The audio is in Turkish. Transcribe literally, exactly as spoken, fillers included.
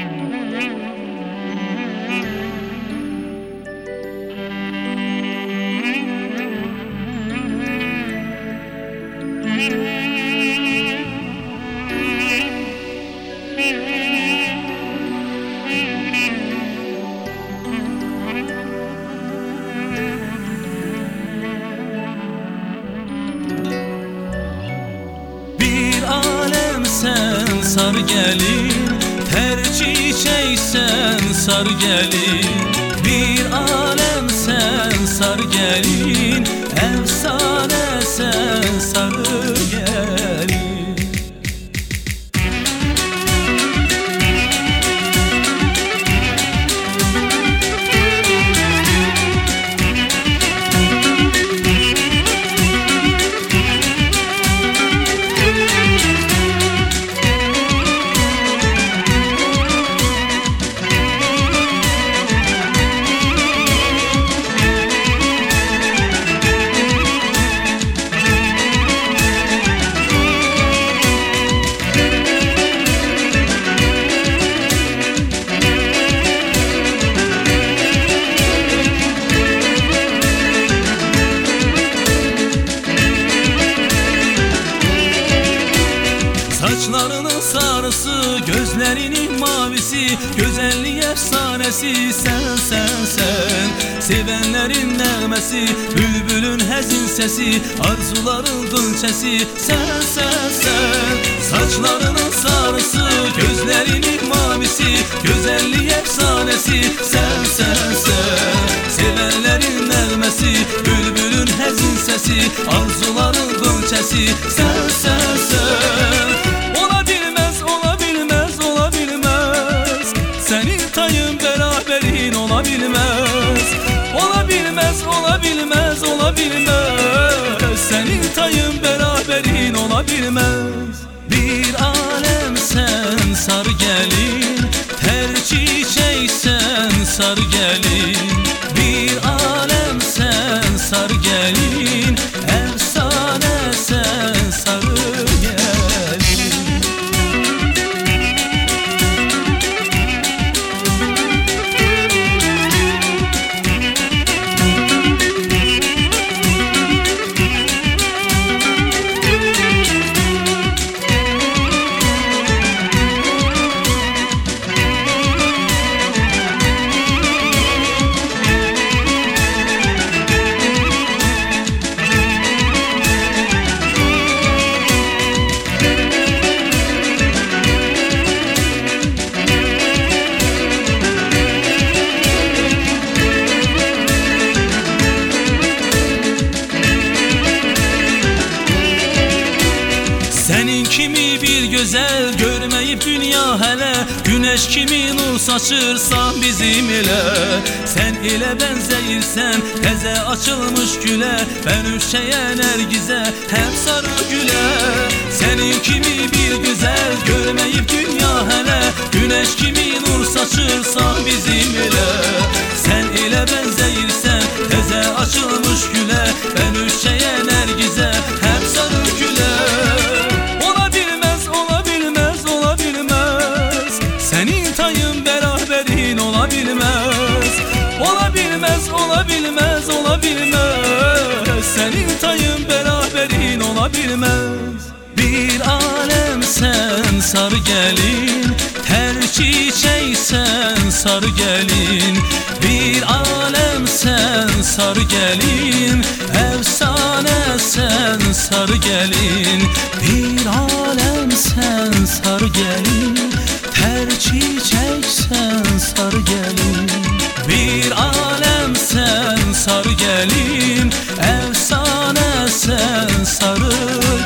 Sen sar gelin, ter çiçeksen sar gelin. Bir alem sen sar gelin, efsane sen sar gelin. Saçlarının sarısı, gözlerinin mavisi, güzelliği efsanesi sen sen sen. Sevenlerin nəğməsi, bülbülün həzin sesi, arzuların gülçesi sen sen sen. Saçlarının sarısı, gözlerinin mavisi, güzelliği efsanesi sen sen sen. Sevenlerin nəğməsi, bülbülün həzin sesi, arzuların gülçesi sen sen sen. Olabilmez, olabilmez, olabilmez, olabilmez. Senin tayın beraberin olabilmez. Bir alem sen sar gelin, ter çiçeği sen sar gelin. Bir alem sen sar gelin, efsane sen sar gelin. Senin kimi bir güzel görmeyip dünya hele, güneş kimi nur saçırsan bizim ile. Sen ile benzeyirsen teze açılmış güle, ben üşeyen ergize hem sarı güle. Senin kimi bir güzel görmeyip dünya hele, güneş kimi nur saçırsan bizim ile. Sen ile benzeyirsen teze açılmış güle, ben üşeyen ergize hem sarı güle. Olabilmez, olabilmez, olabilmez. Senin tayın beraberin olabilmez. Bir alem sen sar gelin, ter çiçeği sen sar gelin. Bir alem sen sar gelin, efsane sen sar gelin. Bir alem sen sar gelin, ter çiçek sen sar gelin. Bir alem sen sar gelin, efsane sen sarı